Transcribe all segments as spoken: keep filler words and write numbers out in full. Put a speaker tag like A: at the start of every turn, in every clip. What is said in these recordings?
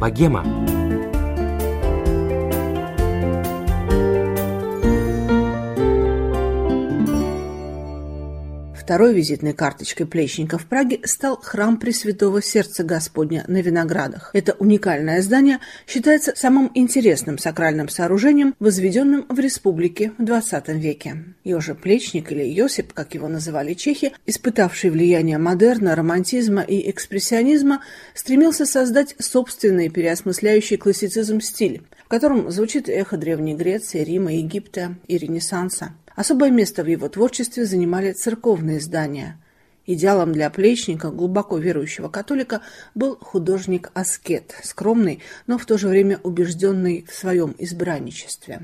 A: богема.
B: Второй визитной карточкой Плечника в Праге стал храм Пресвятого Сердца Господня на Виноградах. Это уникальное здание считается самым интересным сакральным сооружением, возведенным в республике в двадцатом веке. Йожи Плечник, или Йосип, как его называли чехи, испытавший влияние модерна, романтизма и экспрессионизма, стремился создать собственный переосмысляющий классицизм стиль, в котором звучит эхо Древней Греции, Рима, Египта и Ренессанса. Особое место в его творчестве занимали церковные здания. Идеалом для Плечника, глубоко верующего католика, был художник-аскет, скромный, но в то же время убежденный в своем избранничестве.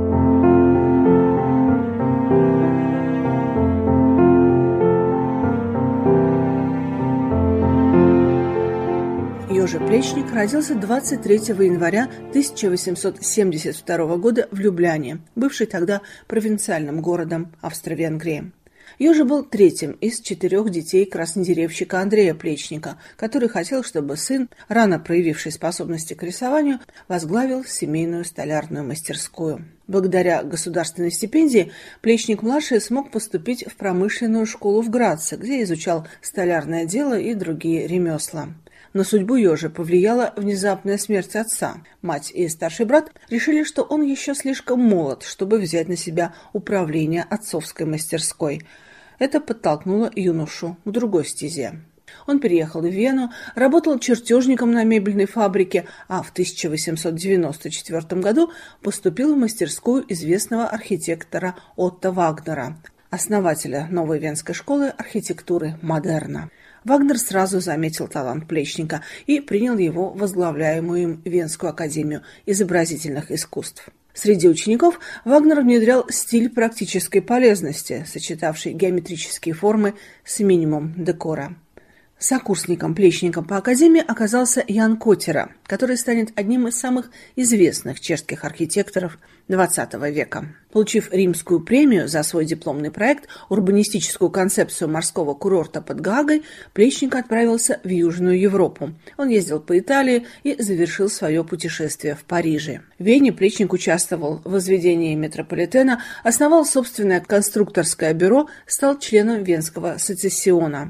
B: Йожи Плечник родился двадцать третьего января тысяча восемьсот семьдесят второго года в Любляне, бывшей тогда провинциальным городом Австро-Венгрии. Йожи был третьим из четырех детей краснодеревщика Андрея Плечника, который хотел, чтобы сын, рано проявивший способности к рисованию, возглавил семейную столярную мастерскую. Благодаря государственной стипендии Плечник-младший смог поступить в промышленную школу в Граце, где изучал столярное дело и другие ремесла. На судьбу Йожи повлияла внезапная смерть отца. Мать и старший брат решили, что он еще слишком молод, чтобы взять на себя управление отцовской мастерской. Это подтолкнуло юношу к другой стезе. Он переехал в Вену, работал чертежником на мебельной фабрике, а в тысяча восемьсот девяносто четвёртом году поступил в мастерскую известного архитектора Отто Вагнера, основателя новой венской школы архитектуры «Модерна». Вагнер сразу заметил талант Плечника и принял его в возглавляемую им Венскую академию изобразительных искусств. Среди учеников Вагнер внедрял стиль практической полезности, сочетавший геометрические формы с минимумом декора. Сокурсником Плечника по академии оказался Ян Котера, который станет одним из самых известных чешских архитекторов двадцатого века. Получив римскую премию за свой дипломный проект «Урбанистическую концепцию морского курорта под Гаагой», Плечник отправился в Южную Европу. Он ездил по Италии и завершил свое путешествие в Париже. В Вене Плечник участвовал в возведении метрополитена, основал собственное конструкторское бюро, стал членом Венского сецессиона.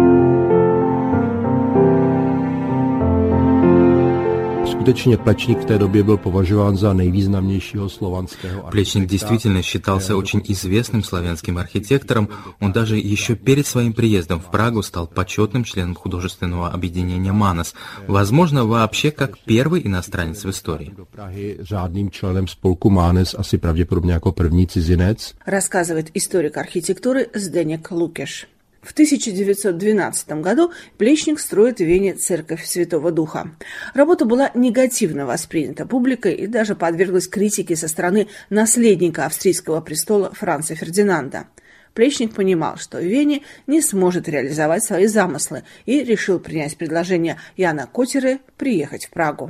C: Skutečně Plečník v té době byl považován za nejvýznamnějšího slovanského.
D: Плечник действительно считался очень известным славянским архитектором. Он даже еще перед своим приездом в Прагу стал почетным членом художественного объединения «Манас», возможно, вообще как первый иностранец в истории.
C: Řádným členem spolku Mánes, asi pravděpodobně jako první cizinec.
B: Рассказывает историк архитектуры Зdeněk Lukeš. В тысяча девятьсот двенадцатом году Плечник строит в Вене церковь Святого Духа. Работа была негативно воспринята публикой и даже подверглась критике со стороны наследника австрийского престола Франца Фердинанда. Плечник понимал, что в Вене не сможет реализовать свои замыслы и решил принять предложение Яна Котеры приехать в Прагу.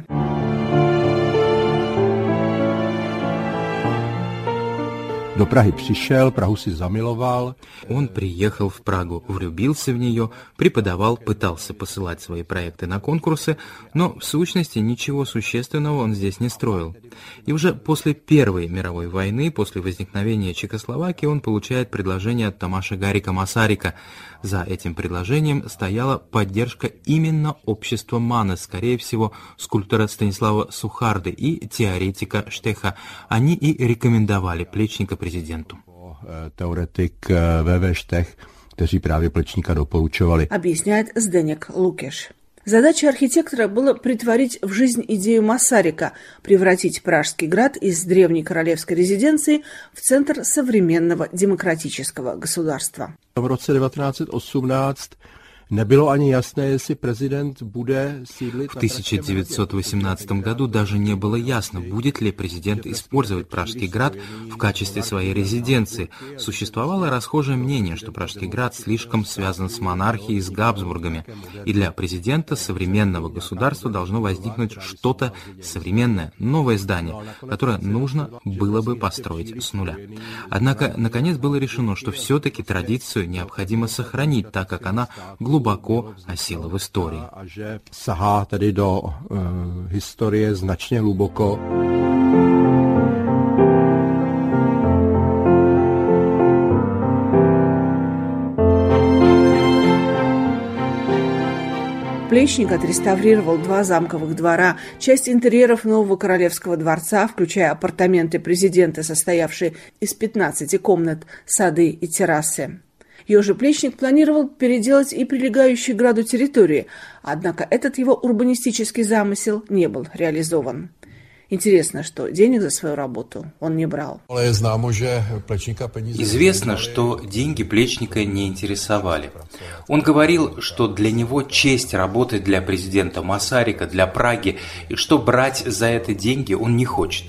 C: Do Prahy přišel, Prahu si zamiloval.
D: Он приехал в Прагу, влюбился в нее, преподавал, пытался посылать свои проекты на конкурсы, но в сущности ничего существенного он здесь не строил. И уже после Первой мировой войны, после возникновения Чехословакии, он получает предложение от Томаша Гарика Масарика. За этим предложением стояла поддержка именно общества Манес, скорее всего, скульптора Станислава Сухарды и теоретика Штеха. Они и рекомендовали Плечника президенту.
C: Теоретик Вэ Вэ Štech, kteří právě Plečníka doporučovali.
B: Объясняет Зdeněk Lukeš. Задачей архитектора было притворить в жизнь идею Масарика, превратить Пражский град из древней королевской резиденции в центр современного демократического государства.
C: В roce devatenáct set osmnáct nebylo ani jasné, jestli prezident bude sídlit.
D: В тысяча девятьсот восемнадцатом году даже не было ясно, будет ли президент использовать Пражский град в качестве своей резиденции. Существовало расхожее мнение, что Пражский град слишком связан с монархией, с Габсбургами, и для президента современного государства должно возникнуть что-то современное, новое здание, которое нужно было бы построить с нуля. Однако, наконец было решено, что все-таки традицию необходимо сохранить, так как она глубоко глубоко осела в истории.
C: A že sahá tedy do uh, historie značně hluboko.
B: Плечник отреставрировал два замковых двора, часть интерьеров нового королевского дворца, включая апартаменты президента, состоявшие из пятнадцати комнат, сады и террасы. Ёжи Плечник планировал переделать и прилегающие к граду территории, однако этот его урбанистический замысел не был реализован. Интересно, что денег за свою работу он не брал.
D: Известно, что деньги Плечника не интересовали. Он говорил, что для него честь работать для президента Масарика, для Праги, и что брать за это деньги он не хочет.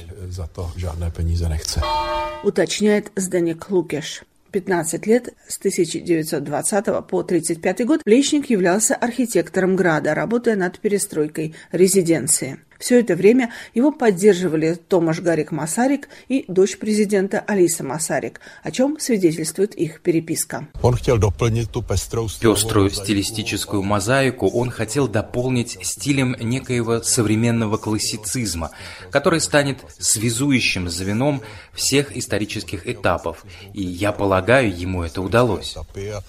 B: Уточняет Зdenек Лукеш. пятнадцать лет, с тысяча девятьсот двадцатого по тридцать пятый год, Плечник являлся архитектором града, работая над перестройкой резиденции. Все это время его поддерживали Томаш Гарик Масарик и дочь президента Алиса Масарик, о чем свидетельствует их переписка.
D: Пеструю стилистическую мозаику он хотел дополнить стилем некоего современного классицизма, который станет связующим звеном всех исторических этапов, и, я полагаю, ему это удалось.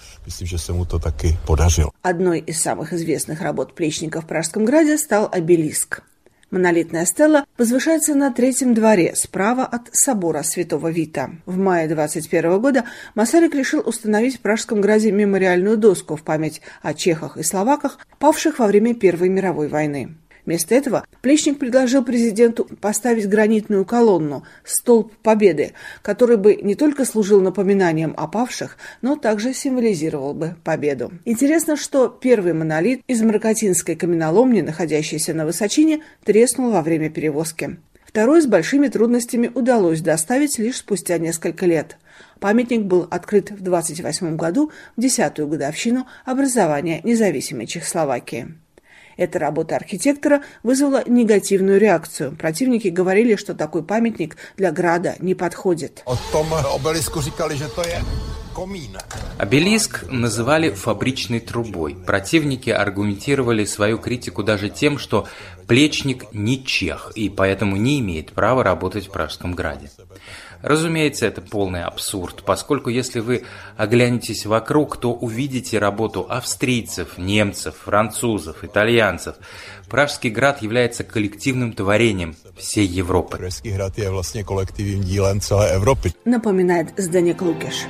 B: Одной из самых известных работ Плечника в Пражском граде стал обелиск. Монолитная стела возвышается на третьем дворе, справа от собора Святого Вита. В мае двадцать первого года Масарик решил установить в Пражском граде мемориальную доску в память о чехах и словаках, павших во время Первой мировой войны. Вместо этого Плечник предложил президенту поставить гранитную колонну «Столб Победы», который бы не только служил напоминанием о павших, но также символизировал бы победу. Интересно, что первый монолит из Мракотинской каменоломни, находящийся на высочине, треснул во время перевозки. Второй с большими трудностями удалось доставить лишь спустя несколько лет. Памятник был открыт в двадцать восьмом году, в десятую годовщину образования независимой Чехословакии. Эта работа архитектора вызвала негативную реакцию. Противники говорили, что такой памятник для града не подходит.
D: Обелиск называли фабричной трубой. Противники аргументировали свою критику даже тем, что Плечник не чех и поэтому не имеет права работать в Пражском граде. Разумеется, это полный абсурд, поскольку если вы оглянетесь вокруг, то увидите работу австрийцев, немцев, французов, итальянцев. Пражский град является коллективным творением всей Европы.
B: Напоминает Зdenek Лукеш.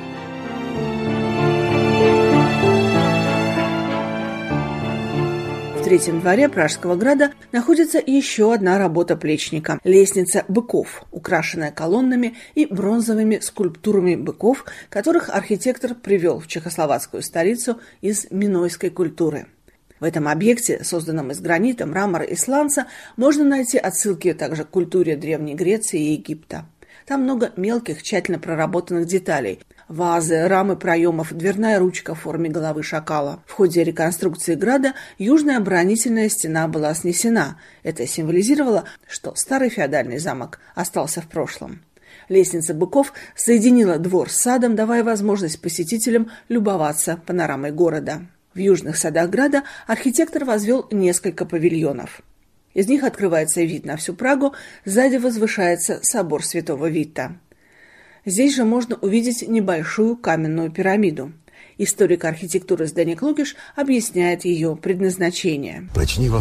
B: В третьем дворе Пражского града находится еще одна работа Плечника – лестница быков, украшенная колоннами и бронзовыми скульптурами быков, которых архитектор привел в чехословацкую столицу из минойской культуры. В этом объекте, созданном из гранита, мрамора и сланца, можно найти отсылки также к культуре Древней Греции и Египта. Там много мелких, тщательно проработанных деталей – вазы, рамы проемов, дверная ручка в форме головы шакала. В ходе реконструкции града южная оборонительная стена была снесена. Это символизировало, что старый феодальный замок остался в прошлом. Лестница быков соединила двор с садом, давая возможность посетителям любоваться панорамой города. В южных садах града архитектор возвел несколько павильонов. Из них открывается вид на всю Прагу, сзади возвышается собор Святого Вита. Здесь же можно увидеть небольшую каменную пирамиду. Историк архитектуры Zdenek Лукеш объясняет ее предназначение.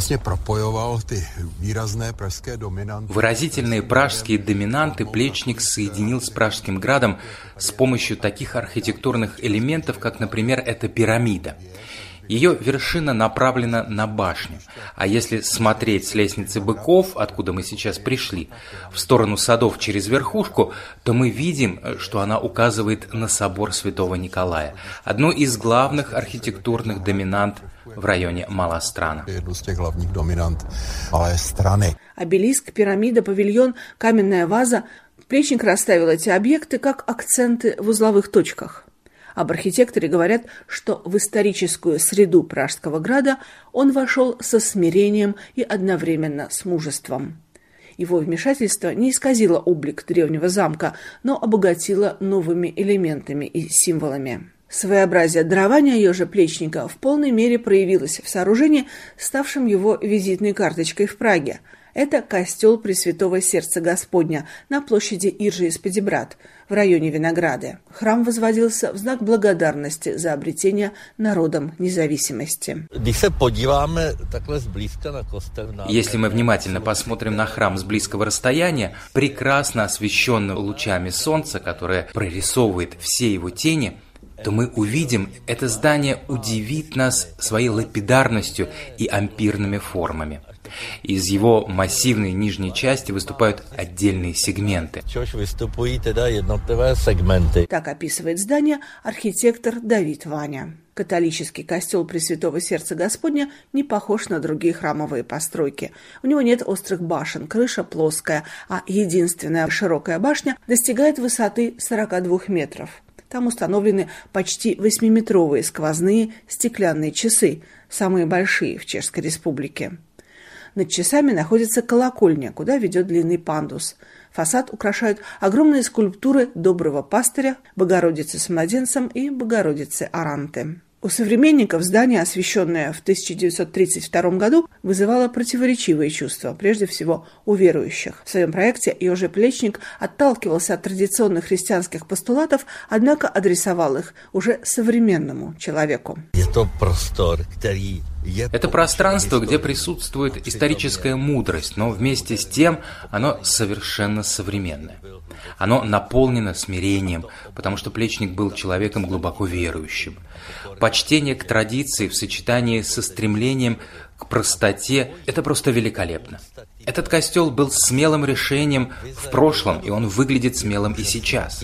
D: Выразительные пражские доминанты Плечник соединил с Пражским градом с помощью таких архитектурных элементов, как, например, эта пирамида. Ее вершина направлена на башню, а если смотреть с лестницы быков, откуда мы сейчас пришли, в сторону садов через верхушку, то мы видим, что она указывает на собор Святого Николая, одну из главных архитектурных доминант в районе Малострана.
B: Обелиск, пирамида, павильон, каменная ваза. Плечник расставил эти объекты как акценты в узловых точках. Об архитекторе говорят, что в историческую среду Пражского града он вошел со смирением и одновременно с мужеством. Его вмешательство не исказило облик древнего замка, но обогатило новыми элементами и символами. Своеобразие дарования Ёжа Плечника в полной мере проявилось в сооружении, ставшем его визитной карточкой в Праге. Это костел Пресвятого Сердца Господня на площади Иржи-Спадибрат в районе Винограды. Храм возводился в знак благодарности за обретение народом независимости.
D: Если мы внимательно посмотрим на храм с близкого расстояния, прекрасно освещенный лучами солнца, которое прорисовывает все его тени, то мы увидим, это здание удивит нас своей лапидарностью и ампирными формами. Из его массивной нижней части выступают отдельные сегменты.
B: Так описывает здание архитектор Давид Ваня. Католический костел Пресвятого Сердца Господня не похож на другие храмовые постройки. У него нет острых башен, крыша плоская, а единственная широкая башня достигает высоты сорок два метров. Там установлены почти восьмиметровые сквозные стеклянные часы, самые большие в Чешской Республике. Над часами находится колокольня, куда ведет длинный пандус. Фасад украшают огромные скульптуры Доброго Пастыря, Богородицы с младенцем и Богородицы Аранты. У современников здание, освященное в тысяча девятьсот тридцать втором году, вызывало противоречивые чувства, прежде всего у верующих. В своем проекте Ёжа Плечник отталкивался от традиционных христианских постулатов, однако адресовал их уже современному человеку.
D: Это пространство, где присутствует историческая мудрость, но вместе с тем оно совершенно современное. Оно наполнено смирением, потому что Плечник был человеком глубоко верующим. Почтение к традиции в сочетании со стремлением к простоте – это просто великолепно. Этот костел был смелым решением в прошлом, и он выглядит смелым и сейчас.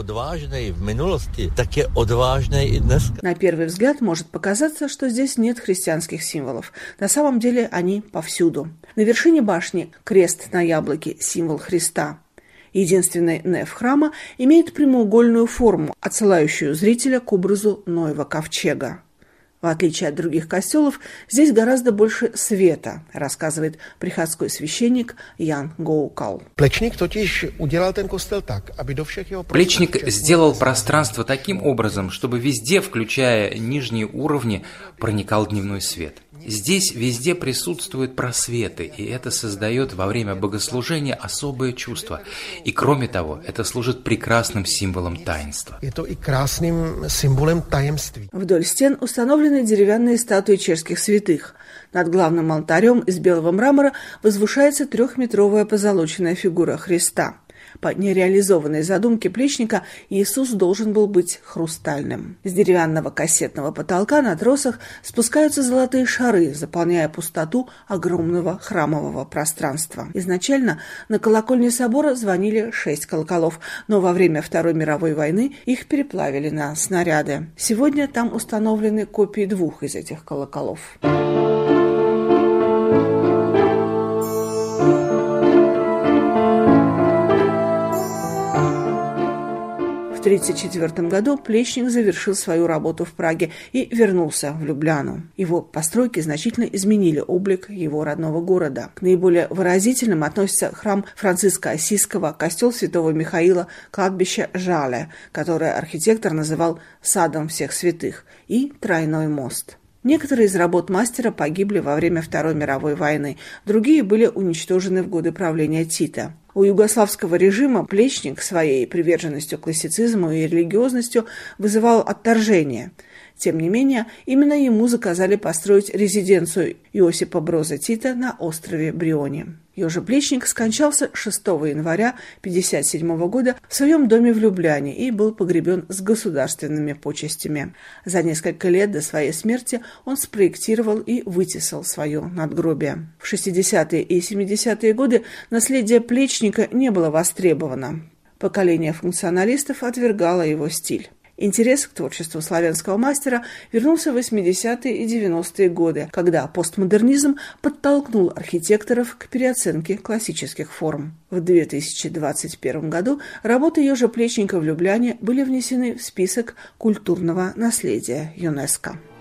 B: На первый взгляд может показаться, что здесь нет христианских символов. На самом деле они повсюду. На вершине башни крест на яблоке – символ Христа. Единственный неф храма имеет прямоугольную форму, отсылающую зрителя к образу Ноева ковчега. В отличие от других костелов, здесь гораздо больше света, рассказывает приходской священник Ян Гоукал.
C: Плечник
D: сделал пространство таким образом, чтобы везде, включая нижние уровни, проникал дневной свет. Здесь везде присутствуют просветы, и это создает во время богослужения особое чувство. И кроме того, это служит прекрасным символом таинства.
C: Это и красным символом таинства.
B: Вдоль стен установлены деревянные статуи чешских святых. Над главным алтарем из белого мрамора возвышается трехметровая позолоченная фигура Христа. По нереализованной задумке Плечника Иисус должен был быть хрустальным. С деревянного кассетного потолка на тросах спускаются золотые шары, заполняя пустоту огромного храмового пространства. Изначально на колокольне собора звонили шесть колоколов, но во время Второй мировой войны их переплавили на снаряды. Сегодня там установлены копии двух из этих колоколов. В тысяча девятьсот тридцать четвёртом году Плечник завершил свою работу в Праге и вернулся в Любляну. Его постройки значительно изменили облик его родного города. К наиболее выразительным относятся храм Франциска Осиского, костел Святого Михаила, кладбище Жале, которое архитектор называл «садом всех святых», и тройной мост. Некоторые из работ мастера погибли во время Второй мировой войны, другие были уничтожены в годы правления Тита. У югославского режима Плечник своей приверженностью к классицизму и религиозностью вызывал отторжение. Тем не менее, именно ему заказали построить резиденцию Иосипа Броза Тита на острове Бриони. Ёжа Плечник скончался шестого января тысяча девятьсот пятьдесят седьмого года в своем доме в Любляне и был погребен с государственными почестями. За несколько лет до своей смерти он спроектировал и вытесал свое надгробие. В шестидесятые и семидесятые годы наследие Плечника не было востребовано. Поколение функционалистов отвергало его стиль. Интерес к творчеству славянского мастера вернулся в восьмидесятые и девяностые годы, когда постмодернизм подтолкнул архитекторов к переоценке классических форм. В две тысячи двадцать первом году работы Ёжа Плечника в Любляне были внесены в список культурного наследия ЮНЕСКО.